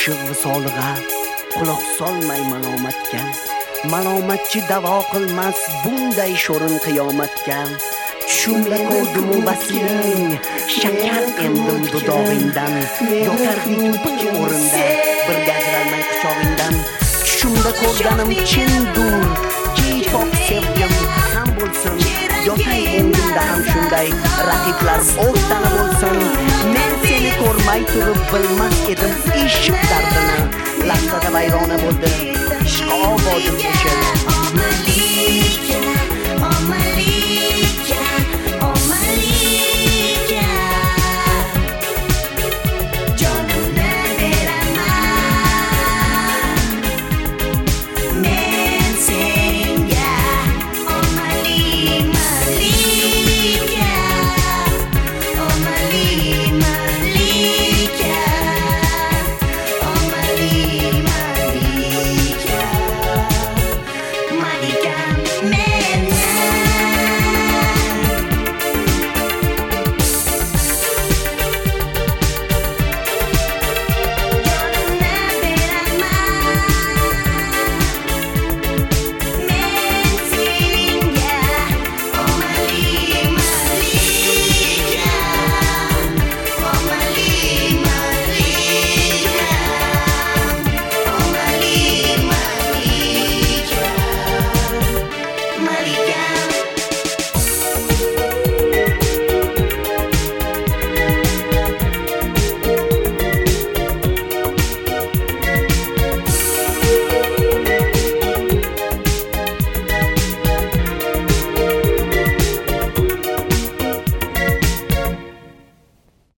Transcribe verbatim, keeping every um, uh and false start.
oshiq visoliga quloq solmay malomatga. Malomatchi davo qilmas bunday sho'rin qiyomatga. Tushimda ko'rdim vasiling, shakar emdim dudog'ingdan. Yotardik bir o'rinda, bir gajralmay quchog'ingdan. Tushimda ko'rganim chindur, kiypok sevgim ham bo'lsin. Yotay o'ngimda ham shunday raqiblar o'rtani bo'lsin. Men seni ko'rmay turib bilmas edim ishq dardini. Lahzada vayrona bo'ldi, ishq ovodim o'chadi.